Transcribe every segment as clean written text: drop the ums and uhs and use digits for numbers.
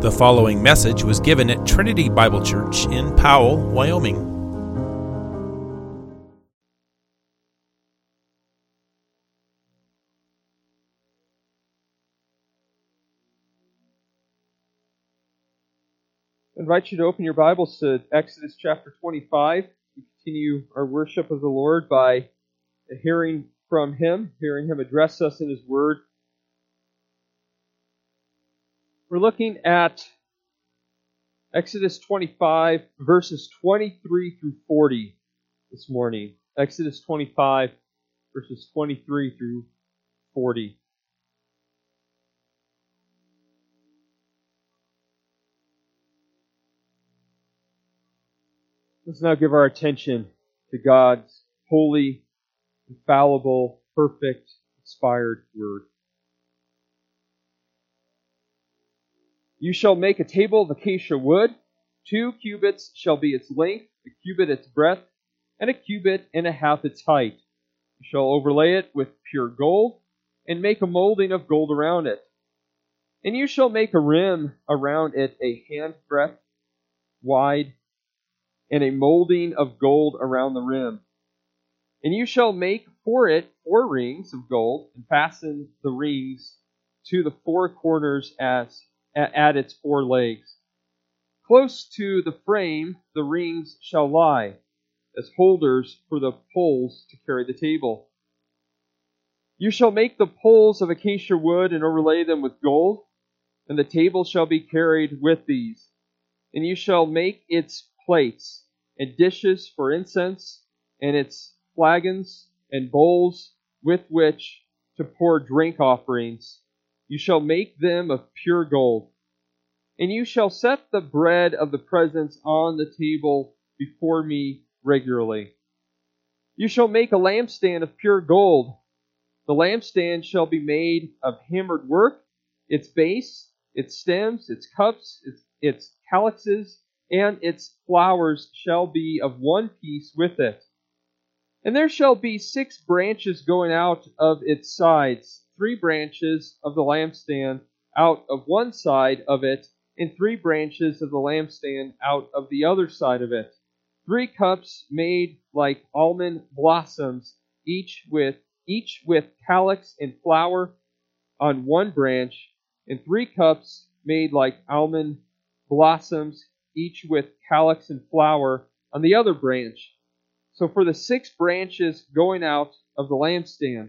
The following message was given at Trinity Bible Church in Powell, Wyoming. I invite you to open your Bibles to Exodus chapter 25. We continue our worship of the Lord by hearing from Him, hearing Him address us in His Word. We're looking at Exodus 25, verses 23 through 40 this morning. Exodus 25, verses 23 through 40. Let's now give our attention to God's holy, infallible, perfect, inspired Word. You shall make a table of acacia wood. 2 cubits shall be its length, a cubit its breadth, and a cubit and a half its height. You shall overlay it with pure gold, and make a molding of gold around it. And you shall make a rim around it a handbreadth wide, and a molding of gold around the rim. And you shall make for it 4 rings of gold, and fasten the rings to the 4 corners at its 4 legs. Close to the frame the rings shall lie, as holders for the poles to carry the table. You shall make the poles of acacia wood and overlay them with gold, and the table shall be carried with these. And you shall make its plates and dishes for incense, and its flagons and bowls with which to pour drink offerings. You shall make them of pure gold. And you shall set the bread of the presence on the table before me regularly. You shall make a lampstand of pure gold. The lampstand shall be made of hammered work. Its base, its stems, its cups, its calyxes, and its flowers shall be of one piece with it. And there shall be 6 branches going out of its sides, 3 branches of the lampstand out of one side of it, and 3 branches of the lampstand out of the other side of it. 3 cups made like almond blossoms, each with calyx and flower on one branch, and 3 cups made like almond blossoms, each with calyx and flower on the other branch. So for the 6 branches going out of the lampstand.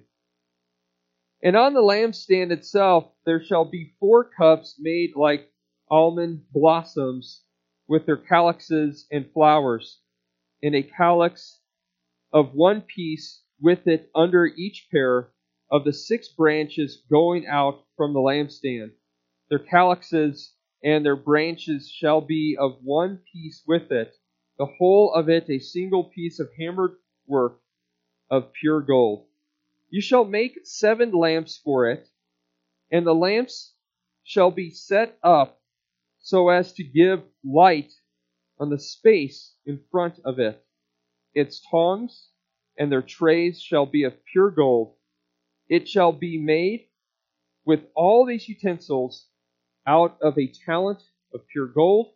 And on the lampstand itself there shall be 4 cups made like almond blossoms with their calyxes and flowers, and a calyx of one piece with it under each pair of the 6 branches going out from the lampstand. Their calyxes and their branches shall be of one piece with it, the whole of it a single piece of hammered work of pure gold. You shall make 7 lamps for it, and the lamps shall be set up so as to give light on the space in front of it. Its tongs and their trays shall be of pure gold. It shall be made with all these utensils out of a talent of pure gold.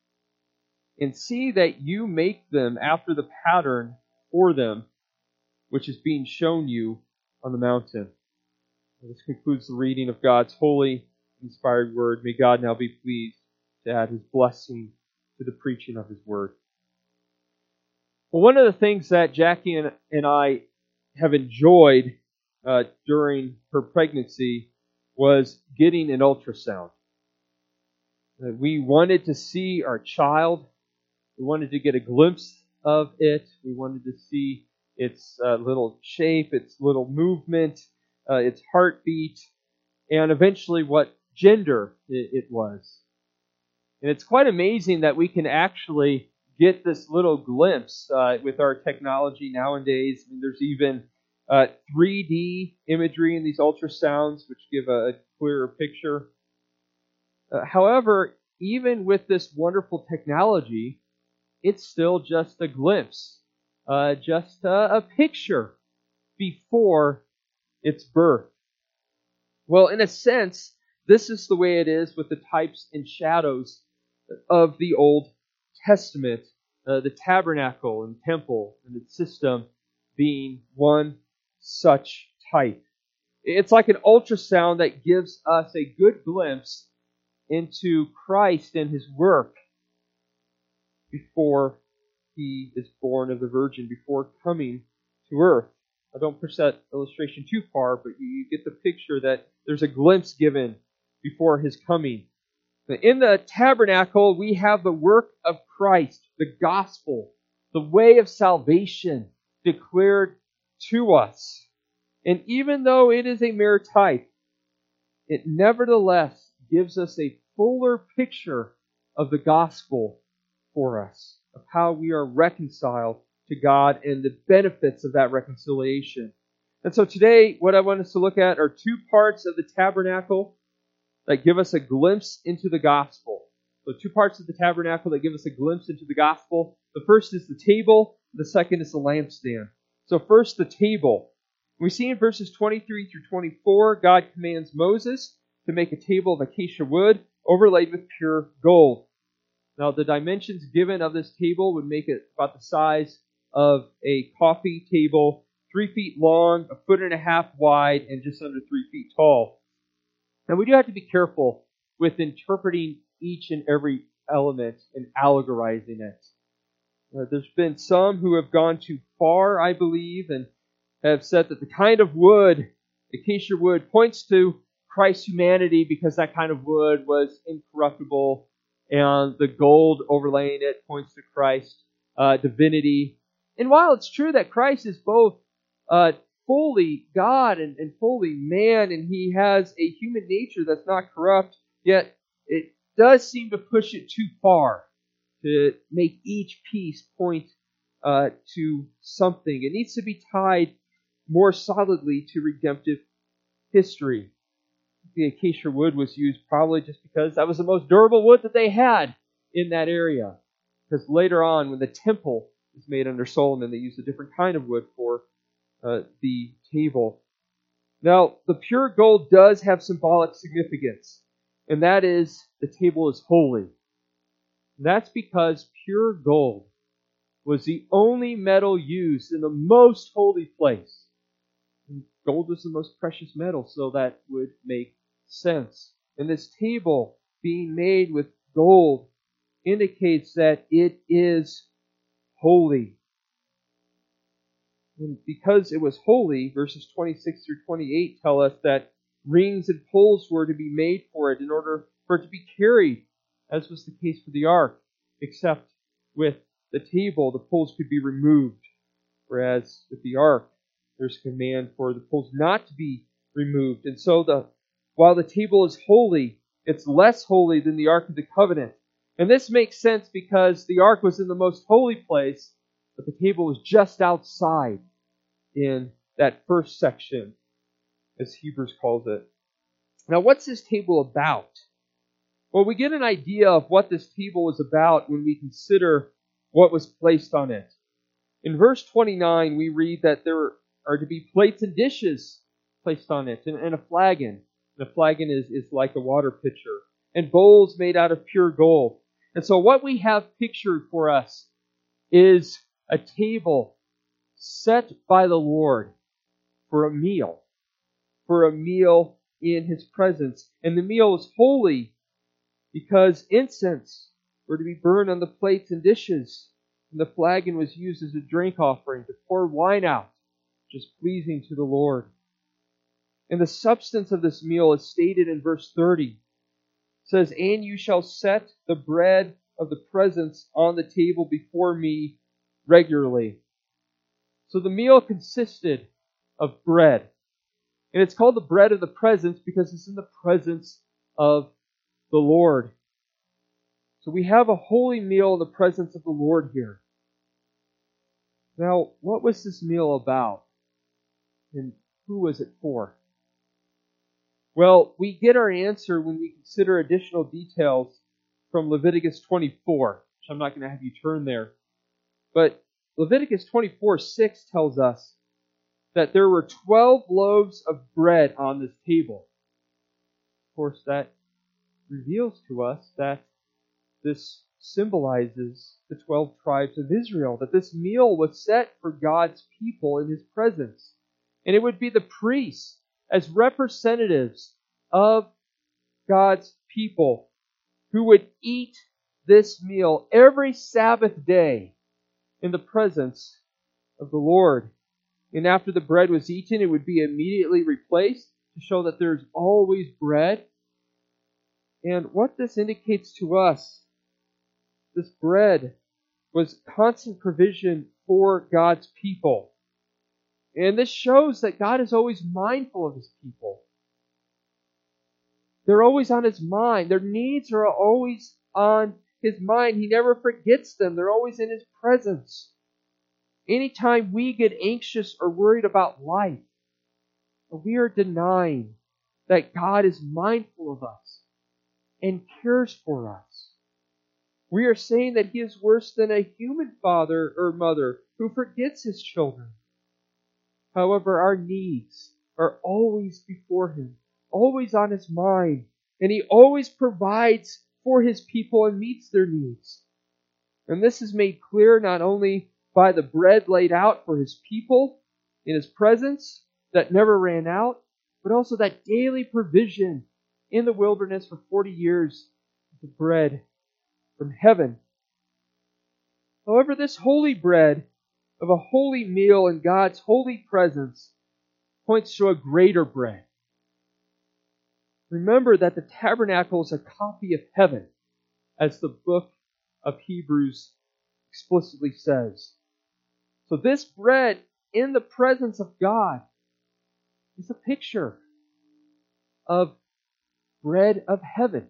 And see that you make them after the pattern for them, which is being shown you on the mountain. And this concludes the reading of God's holy, inspired word. May God now be pleased to add His blessing to the preaching of His word. Well, one of the things that Jackie and I have enjoyed during her pregnancy was getting an ultrasound. We wanted to see our child. We wanted to get a glimpse of it. We wanted to see its little shape, its little movement, its heartbeat, and eventually what gender it was. And it's quite amazing that we can actually get this little glimpse with our technology nowadays. I mean, there's even 3D imagery in these ultrasounds, which give a clearer picture. However, even with this wonderful technology, it's still just a glimpse, just a picture before its birth. Well, in a sense, This is the way it is with the types and shadows of the Old Testament, the tabernacle and temple and its system being one such type. It's like an ultrasound that gives us a good glimpse into Christ and His work before He is born of the Virgin, before coming to earth. I don't push that illustration too far, but you get the picture that there's a glimpse given before His coming. In the tabernacle, we have the work of Christ, the gospel, the way of salvation declared to us. And even though it is a mere type, it nevertheless gives us a fuller picture of the gospel for us, of how we are reconciled to God and the benefits of that reconciliation. And so today, what I want us to look at are two parts of the tabernacle that give us a glimpse into the gospel. So two parts of the tabernacle that give us a glimpse into the gospel. The first is the table, the second is the lampstand. So first, the table. We see in verses 23 through 24, God commands Moses to make a table of acacia wood overlaid with pure gold. Now, the dimensions given of this table would make it about the size of a coffee table, 3 feet long, 1.5 feet wide, and just under 3 feet tall. Now, we do have to be careful with interpreting each and every element and allegorizing it. There's been some who have gone too far, I believe, and have said that the kind of wood, acacia wood, points to Christ's humanity because that kind of wood was incorruptible, and the gold overlaying it points to Christ's divinity. And while it's true that Christ is both fully God and fully man, and He has a human nature that's not corrupt, yet it does seem to push it too far to make each piece point to something. It needs to be tied more solidly to redemptive history. The acacia wood was used probably just because that was the most durable wood that they had in that area. Because later on, when the temple was made under Solomon, they used a different kind of wood for the table. Now, the pure gold does have symbolic significance, and that is the table is holy. That's because pure gold was the only metal used in the most holy place. And gold was the most precious metal, so that would make sense. And this table being made with gold indicates that it is holy. And because it was holy, verses 26 through 28 tell us that rings and poles were to be made for it in order for it to be carried, as was the case for the ark, except with the table, the poles could be removed, whereas with the ark, there's a command for the poles not to be removed. And so while the table is holy, it's less holy than the Ark of the Covenant. And this makes sense because the ark was in the most holy place, but the table was just outside in that first section, as Hebrews calls it. Now, what's this table about? Well, we get an idea of what this table was about when we consider what was placed on it. In verse 29, we read that there are to be plates and dishes placed on it, and a flagon. And a flagon is like a water pitcher, and bowls made out of pure gold. And so what we have pictured for us is a table set by the Lord for a meal in His presence. And the meal is holy because incense were to be burned on the plates and dishes, and the flagon was used as a drink offering to pour wine out, which is pleasing to the Lord. And the substance of this meal is stated in verse 30. It says, "And you shall set the bread of the presence on the table before me regularly." So the meal consisted of bread. And it's called the bread of the presence because it's in the presence of the Lord. So we have a holy meal in the presence of the Lord here. Now, what was this meal about? And who was it for? Well, we get our answer when we consider additional details from Leviticus 24, which I'm not going to have you turn there. But Leviticus 24:6 tells us that there were 12 loaves of bread on this table. course, that reveals to us that this symbolizes the 12 tribes of Israel, that this meal was set for God's people in His presence. And it would be the priests as representatives of God's people who would eat this meal every Sabbath day in the presence of the Lord. And after the bread was eaten, it would be immediately replaced to show that there's always bread. And what this indicates to us, this bread was constant provision for God's people. And this shows that God is always mindful of His people. They're always on His mind. Their needs are always on His mind. He never forgets them. They're always in His presence. Anytime we get anxious or worried about life, we are denying that God is mindful of us and cares for us. We are saying that He is worse than a human father or mother who forgets his children. However, our needs are always before Him, always on His mind, and He always provides for His people and meets their needs. And this is made clear not only by the bread laid out for His people in His presence that never ran out, but also that daily provision in the wilderness for 40 years of the bread from heaven. However, this holy bread of a holy meal in God's holy presence points to a greater bread. Remember that the tabernacle is a copy of heaven, as the book of Hebrews explicitly says. So this bread in the presence of God is a picture of bread of heaven.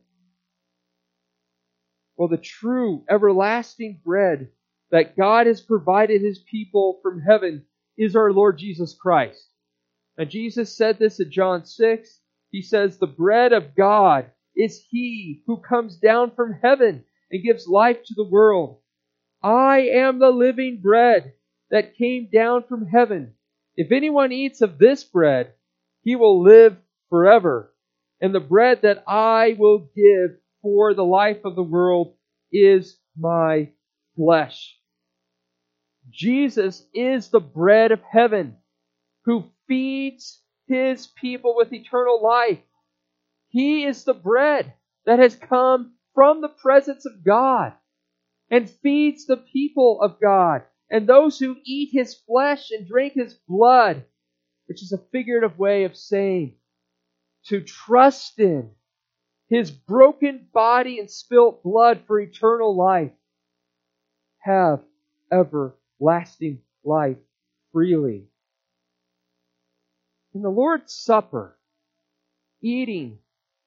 Well, the true everlasting bread that God has provided His people from heaven is our Lord Jesus Christ. Now Jesus said this in John 6. He says, "The bread of God is He who comes down from heaven and gives life to the world. I am the living bread that came down from heaven. If anyone eats of this bread, he will live forever. And the bread that I will give for the life of the world is my flesh." Jesus is the bread of heaven who feeds His people with eternal life. He is the bread that has come from the presence of God and feeds the people of God. And those who eat His flesh and drink His blood, which is a figurative way of saying to trust in His broken body and spilt blood for eternal life, have everlasting life freely. In the Lord's Supper, eating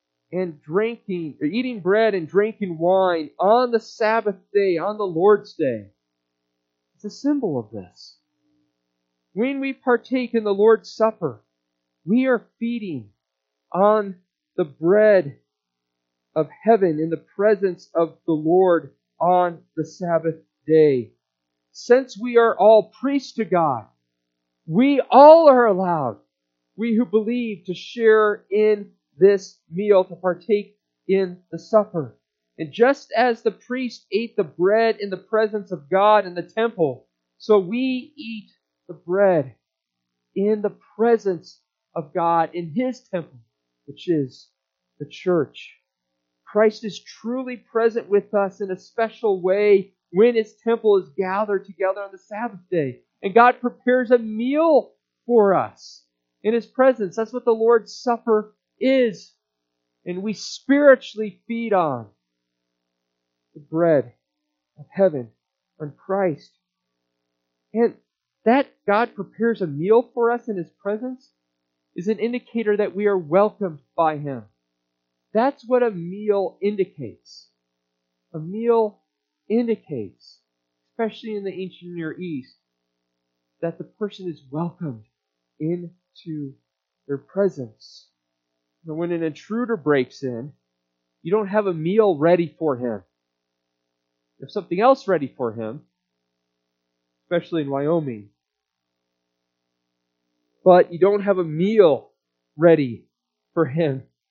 bread and drinking wine on the Sabbath day, on the Lord's Day, it's a symbol of this. When we partake in the Lord's Supper, we are feeding on the bread of heaven in the presence of the Lord on the Sabbath day. Since we are all priests to God, we all are allowed, we who believe, to share in this meal, to partake in the supper. And just as the priest ate the bread in the presence of God in the temple, so we eat the bread in the presence of God in His temple, which is the church. Christ is truly present with us in a special way when His temple is gathered together on the Sabbath day. And God prepares a meal for us in His presence. That's what the Lord's Supper is. And we spiritually feed on the bread of heaven, on Christ. And that God prepares a meal for us in His presence is an indicator that we are welcomed by Him. That's what a meal indicates. A meal indicates, especially in the ancient Near East, that the person is welcomed into their presence. And when an intruder breaks in, you don't have a meal ready for him. You have something else ready for him, especially in Wyoming. But you don't have a meal ready for him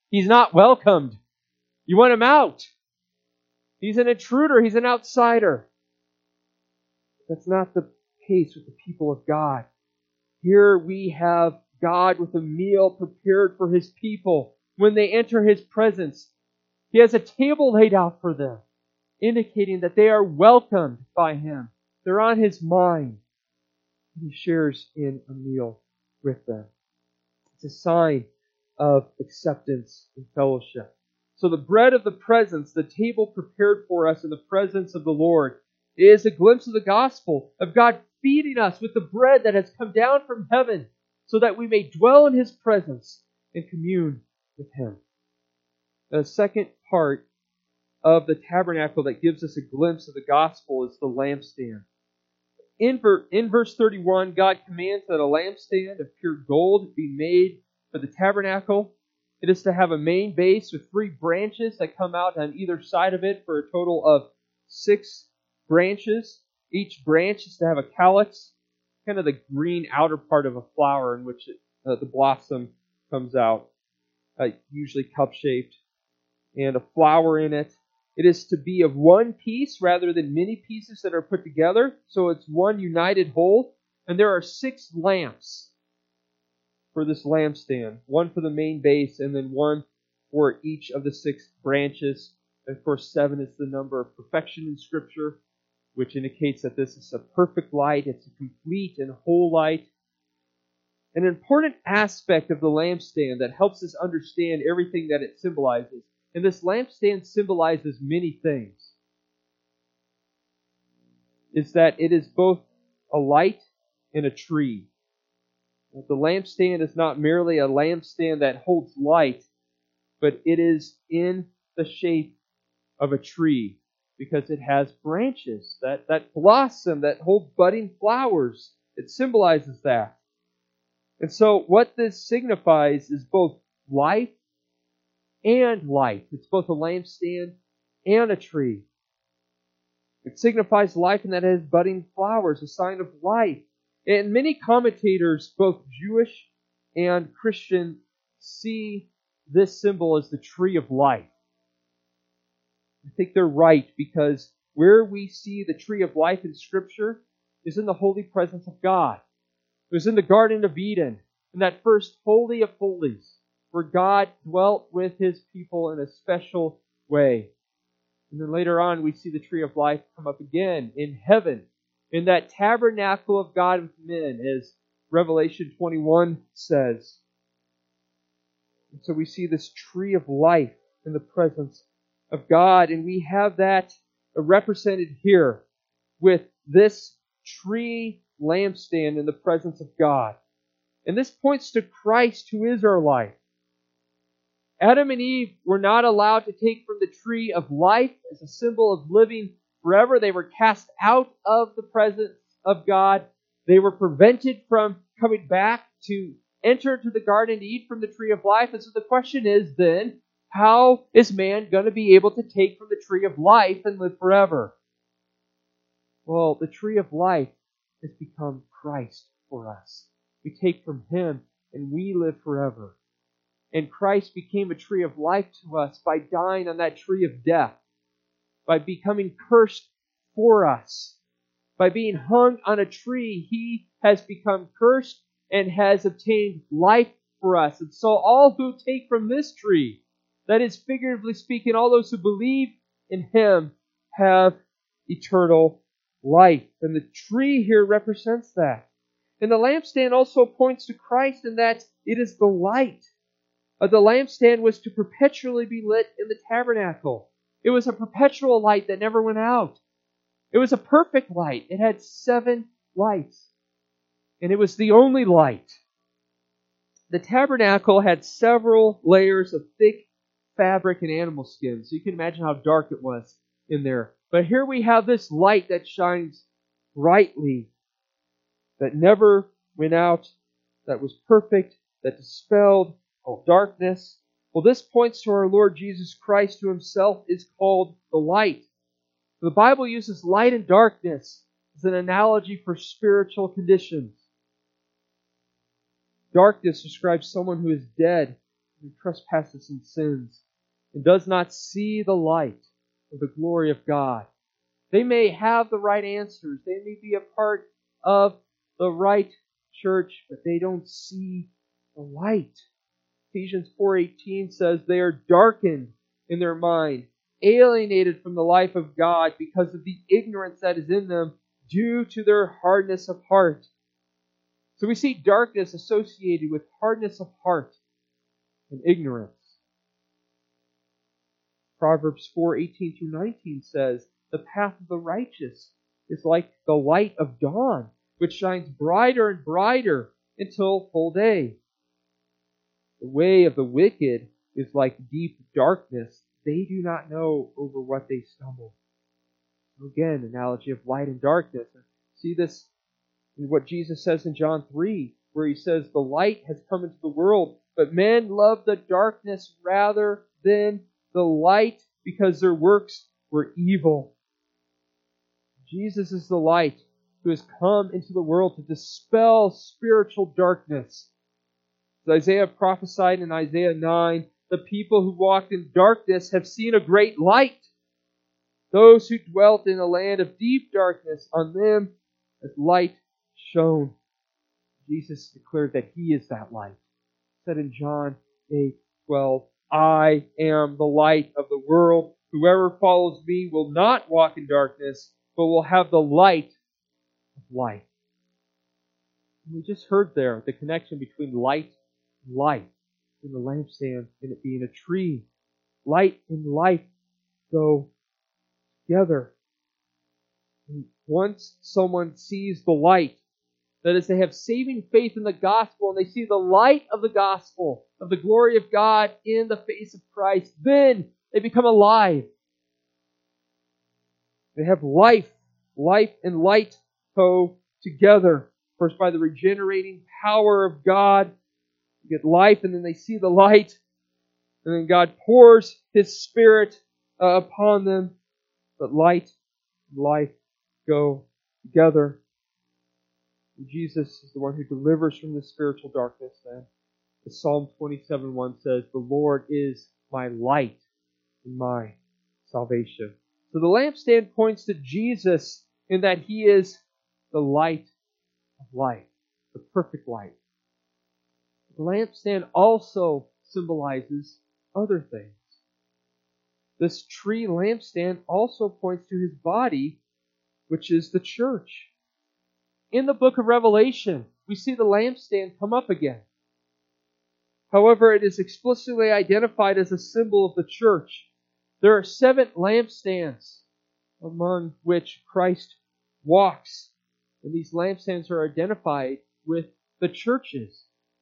He's not welcomed. You want him out. He's an intruder. He's an outsider. That's not the case with the people of God. Here we have God with a meal prepared for His people. When they enter His presence, He has a table laid out for them, indicating that they are welcomed by Him. They're on His mind. He shares in a meal with them. It's a sign of acceptance and fellowship. So the bread of the presence, the table prepared for us in the presence of the Lord, is a glimpse of the gospel, of God feeding us with the bread that has come down from heaven so that we may dwell in His presence and commune with Him. The second part of the tabernacle that gives us a glimpse of the gospel is the lampstand. In verse 31, God commands that a lampstand of pure gold be made for the tabernacle. It is to have a main base with 3 branches that come out on either side of it for a total of 6 branches. Each branch is to have a calyx, kind of the green outer part of a flower in which the blossom comes out, usually cup-shaped, and a flower in it. It is to be of one piece rather than many pieces that are put together, so it's one united whole. And there are 6 lamps for this lampstand, one for the main base and then one for each of the 6 branches. And of course, 7 is the number of perfection in Scripture, which indicates that this is a perfect light. It's a complete and whole light. An important aspect of the lampstand that helps us understand everything that it symbolizes, and this lampstand symbolizes many things, is that it is both a light and a tree. The lampstand is not merely a lampstand that holds light, but it is in the shape of a tree because it has branches that blossom, that hold budding flowers. It symbolizes that. And so what this signifies is both life and light. It's both a lampstand and a tree. It signifies life in that it has budding flowers, a sign of life. And many commentators, both Jewish and Christian, see this symbol as the tree of life. I think they're right because where we see the tree of life in Scripture is in the holy presence of God. It was in the Garden of Eden, in that first Holy of Holies, where God dwelt with His people in a special way. And then later on, we see the tree of life come up again in heaven, in that tabernacle of God with men, as Revelation 21 says. And so we see this tree of life in the presence of God, and we have that represented here with this tree lampstand in the presence of God. And this points to Christ, who is our life. Adam and Eve were not allowed to take from the tree of life as a symbol of living forever. They were cast out of the presence of God. They were prevented from coming back to enter into the garden to eat from the tree of life. And so the question is then, how is man going to be able to take from the tree of life and live forever? Well, the tree of life has become Christ for us. We take from Him and we live forever. And Christ became a tree of life to us by dying on that tree of death, by becoming cursed for us. By being hung on a tree, He has become cursed and has obtained life for us. And so all who take from this tree, that is figuratively speaking, all those who believe in Him, have eternal life. And the tree here represents that. And the lampstand also points to Christ in that it is the light. The lampstand was to perpetually be lit in the tabernacle. It was a perpetual light that never went out. It was a perfect light. It had 7 lights. And it was the only light. The tabernacle had several layers of thick fabric and animal skin. So you can imagine how dark it was in there. But here we have this light that shines brightly, that never went out, that was perfect, that dispelled all darkness. Well, this points to our Lord Jesus Christ, who Himself is called the light. The Bible uses light and darkness as an analogy for spiritual conditions. Darkness describes someone who is dead who trespasses and sins, and does not see the light of the glory of God. They may have the right answers. They may be a part of the right church, but they don't see the light. Ephesians 4:18 says they are darkened in their mind, alienated from the life of God because of the ignorance that is in them due to their hardness of heart. So we see darkness associated with hardness of heart and ignorance. Proverbs 4:18 through 19 says, the path of the righteous is like the light of dawn, which shines brighter and brighter until full day. The way of the wicked is like deep darkness. They do not know over what they stumble. Again, analogy of light and darkness. See this in what Jesus says in John 3, where he says, the light has come into the world, but men love the darkness rather than the light because their works were evil. Jesus is the light who has come into the world to dispel spiritual darkness. As Isaiah prophesied in Isaiah 9, the people who walked in darkness have seen a great light. Those who dwelt in a land of deep darkness, on them has light shone. Jesus declared that He is that light. He said in John 8:12, I am the light of the world. Whoever follows me will not walk in darkness, but will have the light of life. And we just heard there the connection between light and life, in the lampstand and it being a tree. Light and life go together. And once someone sees the light, that is, they have saving faith in the gospel, and they see the light of the gospel, of the glory of God in the face of Christ, then they become alive. They have life. Life and light go together. First, by the regenerating power of God, you get life, and then they see the light, and then God pours His Spirit upon them. But light and life go together. And Jesus is the one who delivers from the spiritual darkness then. As Psalm 27:1 says, the Lord is my light and my salvation. So the lampstand points to Jesus in that He is the light of life, the perfect light. The lampstand also symbolizes other things. This tree lampstand also points to His body, which is the church. In the book of Revelation, we see the lampstand come up again. However, it is explicitly identified as a symbol of the church. There are 7 lampstands among which Christ walks. And these lampstands are identified with the churches.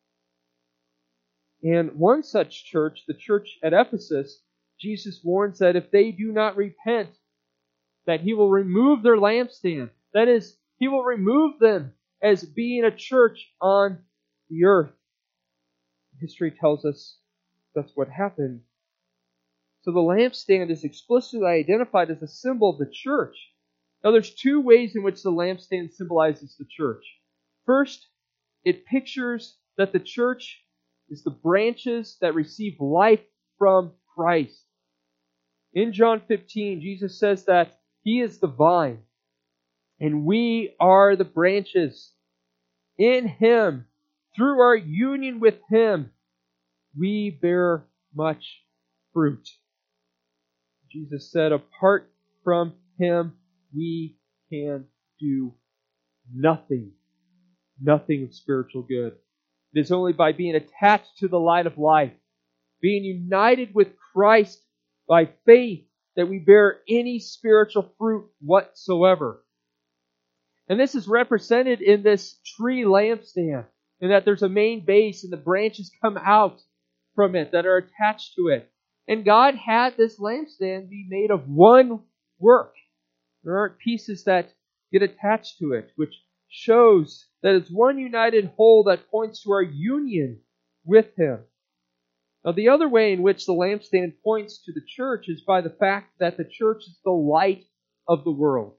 And one such church, the church at Ephesus, Jesus warns that if they do not repent, that He will remove their lampstand. That is, He will remove them as being a church on the earth. History tells us that's what happened. So the lampstand is explicitly identified as a symbol of the church. Now there's 2 ways in which the lampstand symbolizes the church. First, it pictures that the church is the branches that receive life from Christ. In John 15, Jesus says that He is the vine, and we are the branches. In Him, through our union with Him, we bear much fruit. Jesus said, apart from Him, we can do nothing. Nothing of spiritual good. It is only by being attached to the light of life, being united with Christ by faith, that we bear any spiritual fruit whatsoever. And this is represented in this tree lampstand, in that there's a main base and the branches come out from it that are attached to it. And God had this lampstand be made of one work. There aren't pieces that get attached to it, which shows that it's one united whole that points to our union with Him. Now, the other way in which the lampstand points to the church is by the fact that the church is the light of the world.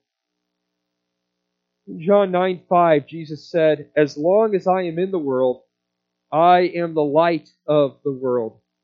In John 9:5, Jesus said, as long as I am in the world, I am the light of the world.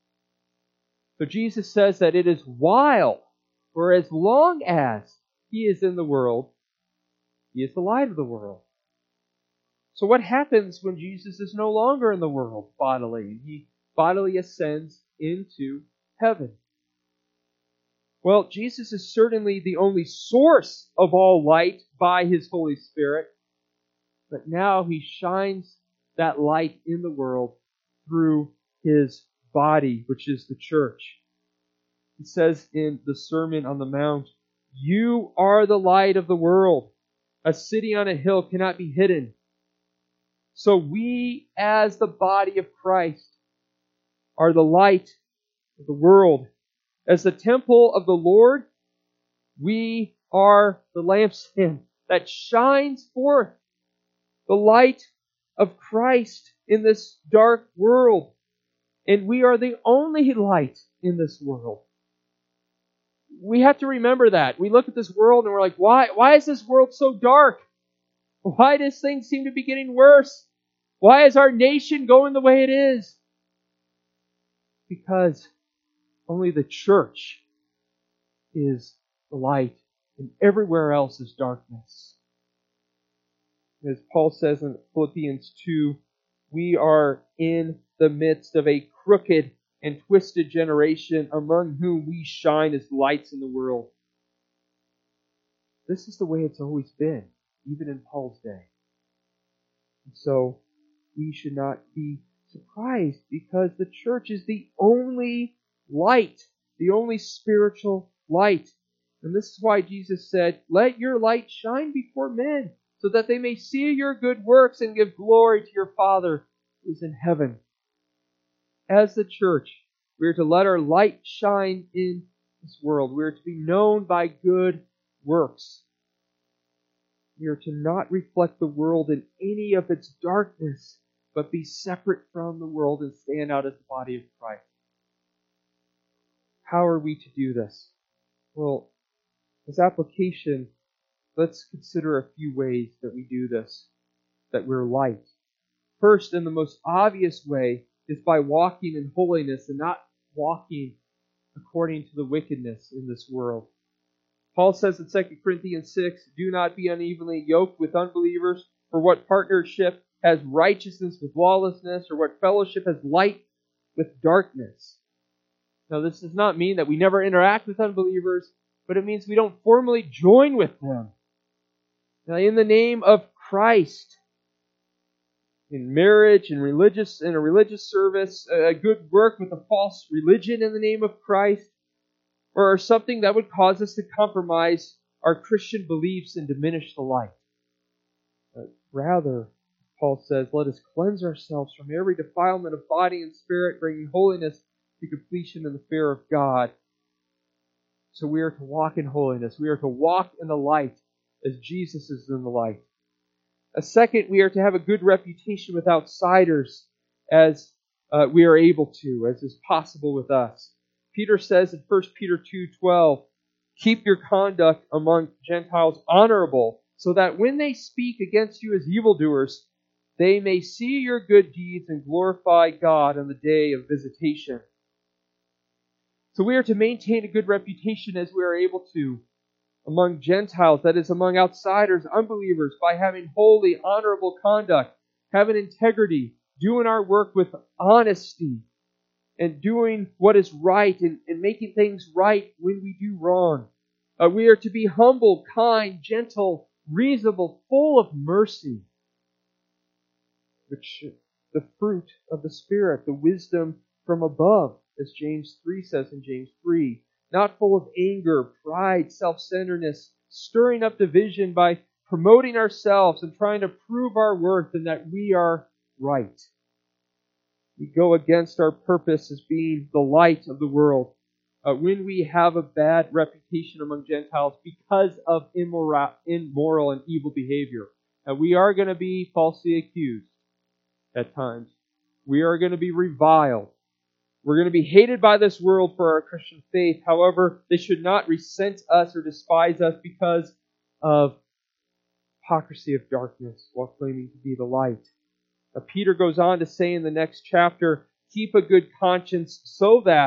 So Jesus says that it is while, or as long as He is in the world, He is the light of the world. So what happens when Jesus is no longer in the world bodily? He bodily ascends into heaven. Well, Jesus is certainly the only source of all light by His Holy Spirit, but now He shines that light in the world through His body, which is the church. He says in the Sermon on the Mount, "You are the light of the world. A city on a hill cannot be hidden." So we, as the body of Christ, are the light of the world. As the temple of the Lord, we are the lampstand that shines forth the light of Christ in this dark world. And we are the only light in this world. We have to remember that. We look at this world and we're like, why is this world so dark? Why does things seem to be getting worse? Why is our nation going the way it is? Because only the church is the light, and everywhere else is darkness. As Paul says in Philippians 2, we are in the midst of a crooked and twisted generation among whom we shine as lights in the world. This is the way it's always been, even in Paul's day. And so we should not be surprised, because the church is the only light, the only spiritual light. And this is why Jesus said, "Let your light shine before men, so that they may see your good works and give glory to your Father who is in heaven." As the church, we are to let our light shine in this world. We are to be known by good works. We are to not reflect the world in any of its darkness, but be separate from the world and stand out as the body of Christ. How are we to do this? Well, as application, let's consider a few ways that we do this, that we're light. First, and the most obvious way, is by walking in holiness and not walking according to the wickedness in this world. Paul says in 2 Corinthians 6, "Do not be unevenly yoked with unbelievers, for what partnership has righteousness with lawlessness, or what fellowship has light with darkness?" Now, this does not mean that we never interact with unbelievers, but it means we don't formally join with them. Now, in the name of Christ, in marriage, in a religious service, a good work with a false religion in the name of Christ, or something that would cause us to compromise our Christian beliefs and diminish the light. Rather, Paul says, let us cleanse ourselves from every defilement of body and spirit, bringing holiness to completion in the fear of God. So we are to walk in holiness. We are to walk in the light as Jesus is in the light. A second, we are to have a good reputation with outsiders as we are able to, as is possible with us. Peter says in 1 Peter 2:12, "Keep your conduct among Gentiles honorable, so that when they speak against you as evildoers, they may see your good deeds and glorify God on the day of visitation." So we are to maintain a good reputation as we are able to among Gentiles, that is, among outsiders, unbelievers, by having holy, honorable conduct, having integrity, doing our work with honesty, and doing what is right and making things right when we do wrong. We are to be humble, kind, gentle, reasonable, full of mercy, which the fruit of the Spirit, the wisdom from above, as James 3 says in James 3. Not full of anger, pride, self-centeredness, stirring up division by promoting ourselves and trying to prove our worth and that we are right. We go against our purpose as being the light of the world when we have a bad reputation among Gentiles because of immoral and evil behavior. We are going to be falsely accused at times. We are going to be reviled. We're going to be hated by this world for our Christian faith. However, they should not resent us or despise us because of hypocrisy of darkness while claiming to be the light. Peter goes on to say in the next chapter, "Keep a good conscience so that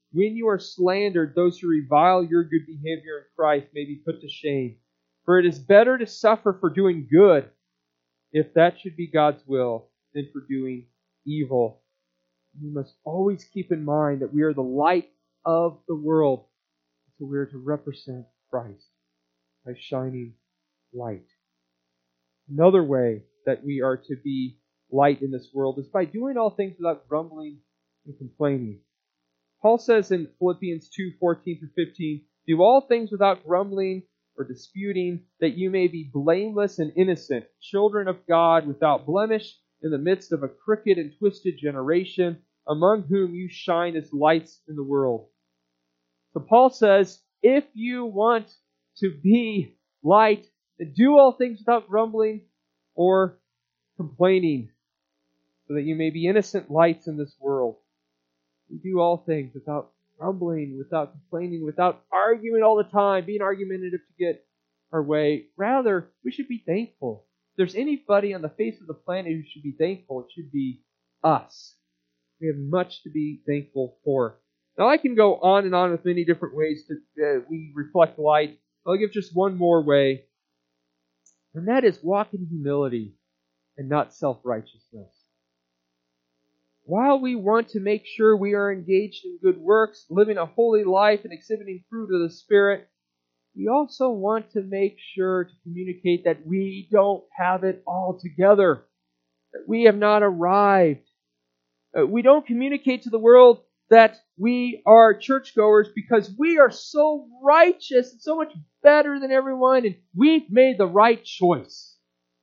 when you are slandered, those who revile your good behavior in Christ may be put to shame. For it is better to suffer for doing good, if that should be God's will, than for doing evil. We must always keep in mind that we are the light of the world, so we are to represent Christ by shining light. Another way that we are to be light in this world is by doing all things without grumbling and complaining. Paul says in Philippians 2:14-15, "Do all things without grumbling or disputing, that you may be blameless and innocent, children of God without blemish, in the midst of a crooked and twisted generation, among whom you shine as lights in the world." So Paul says, if you want to be light, then do all things without grumbling or complaining, so that you may be innocent lights in this world. We do all things without grumbling, without complaining, without arguing all the time, being argumentative to get our way. Rather, we should be thankful. If there's anybody on the face of the planet who should be thankful, it should be us. We have much to be thankful for. Now, I can go on and on with many different ways that we reflect light. I'll give just one more way, and that is walk in humility and not self-righteousness. While we want to make sure we are engaged in good works, living a holy life and exhibiting fruit of the Spirit, we also want to make sure to communicate that we don't have it all together, that we have not arrived. We don't communicate to the world that we are churchgoers because we are so righteous and so much better than everyone, and we've made the right choice.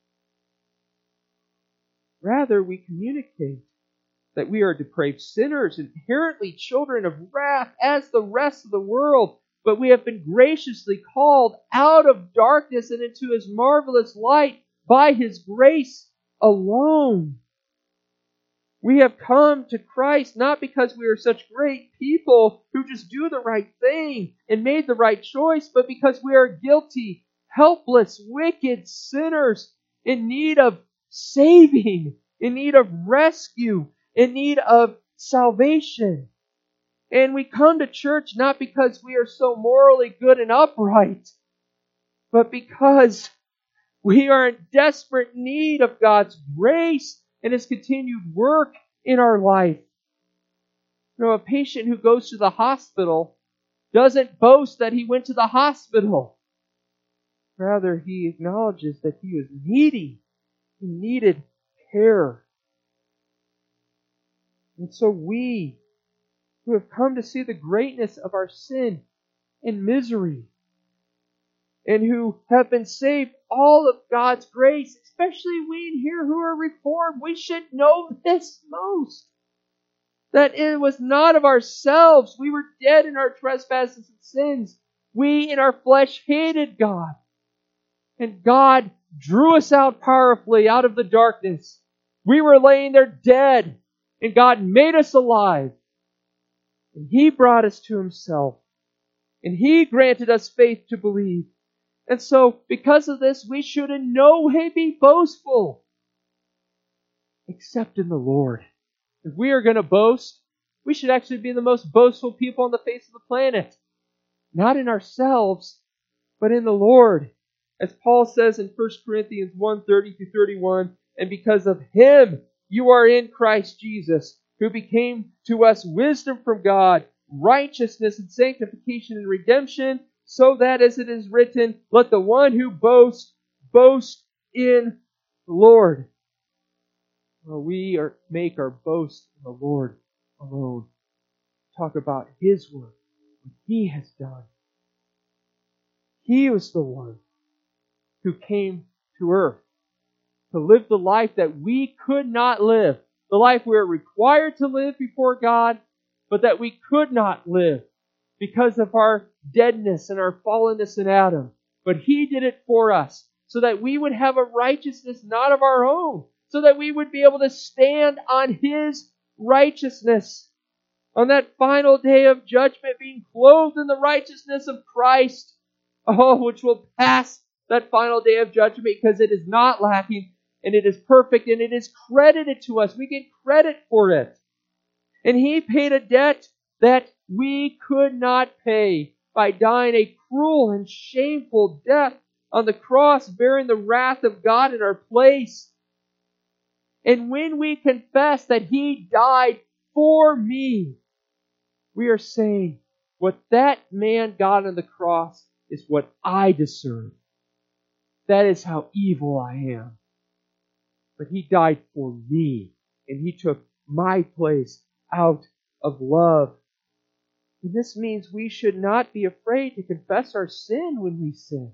Rather, we communicate that we are depraved sinners, inherently children of wrath as the rest of the world, but we have been graciously called out of darkness and into His marvelous light by His grace alone. We have come to Christ not because we are such great people who just do the right thing and made the right choice, but because we are guilty, helpless, wicked sinners in need of saving, in need of rescue, in need of salvation. And we come to church not because we are so morally good and upright, but because we are in desperate need of God's grace and His continued work in our life. You know, a patient who goes to the hospital doesn't boast that he went to the hospital. Rather, he acknowledges that he was needy. He needed care. And so we, who have come to see the greatness of our sin and misery, and who have been saved all of God's grace, especially we in here who are Reformed, we should know this most. That it was not of ourselves. We were dead in our trespasses and sins. We in our flesh hated God. And God drew us out powerfully out of the darkness. We were laying there dead, and God made us alive. And He brought us to Himself. And He granted us faith to believe. And so, because of this, we should in no way be boastful, except in the Lord. If we are going to boast, we should actually be the most boastful people on the face of the planet. Not in ourselves, but in the Lord. As Paul says in 1 Corinthians 1:30-31, and because of Him you are in Christ Jesus, who became to us wisdom from God, righteousness and sanctification and redemption, so that, as it is written, let the one who boasts, boast in the Lord. Well, we make our boast in the Lord alone. Talk about His work, what He has done. He was the one who came to earth to live the life that we could not live, the life we are required to live before God, but that we could not live because of our deadness and our fallenness in Adam. But He did it for us, so that we would have a righteousness not of our own, so that we would be able to stand on His righteousness on that final day of judgment, being clothed in the righteousness of Christ, which will pass that final day of judgment because it is not lacking and it is perfect and it is credited to us. We get credit for it. And He paid a debt that we could not pay by dying a cruel and shameful death on the cross, bearing the wrath of God in our place. And when we confess that He died for me, we are saying, what that man got on the cross is what I deserve. That is how evil I am. But He died for me, and He took my place out of love. And this means we should not be afraid to confess our sin when we sin.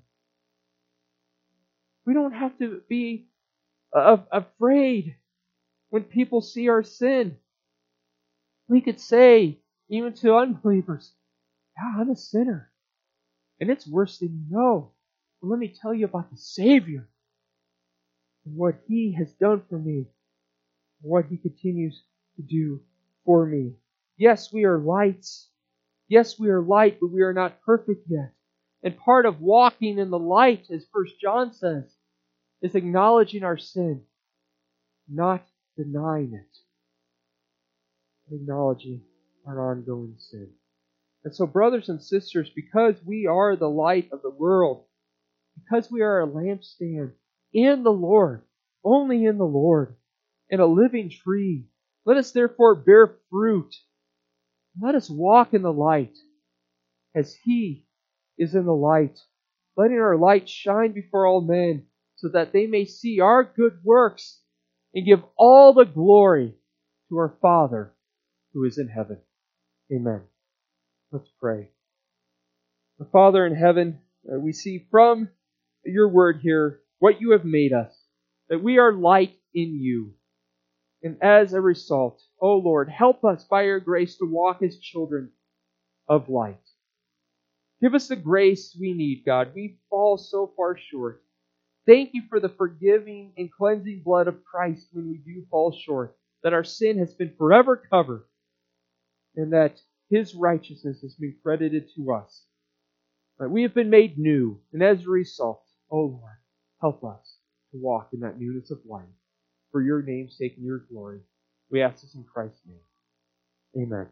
We don't have to be afraid when people see our sin. We could say, even to unbelievers, yeah, I'm a sinner. And it's worse than you know. But let me tell you about the Savior and what He has done for me, and what He continues to do for me. Yes, we are lights. Yes, we are light, but we are not perfect yet. And part of walking in the light, as 1 John says, is acknowledging our sin, not denying it. Acknowledging our ongoing sin. And so, brothers and sisters, because we are the light of the world, because we are a lampstand in the Lord, only in the Lord, and a living tree, let us therefore bear fruit. Let us walk in the light as He is in the light, letting our light shine before all men, so that they may see our good works and give all the glory to our Father who is in heaven. Amen. Let's pray. Our Father in heaven, we see from your word here what you have made us, that we are light in you. And as a result, O Lord, help us by your grace to walk as children of light. Give us the grace we need, God. We fall so far short. Thank you for the forgiving and cleansing blood of Christ when we do fall short, that our sin has been forever covered, and that His righteousness has been credited to us. That we have been made new, and as a result, O Lord, help us to walk in that newness of life. For your name's sake and your glory, we ask this in Christ's name. Amen.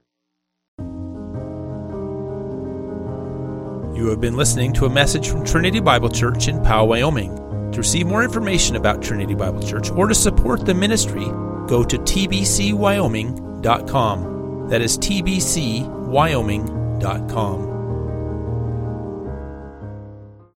You have been listening to a message from Trinity Bible Church in Powell, Wyoming. To receive more information about Trinity Bible Church or to support the ministry, go to tbcwyoming.com. That is tbcwyoming.com.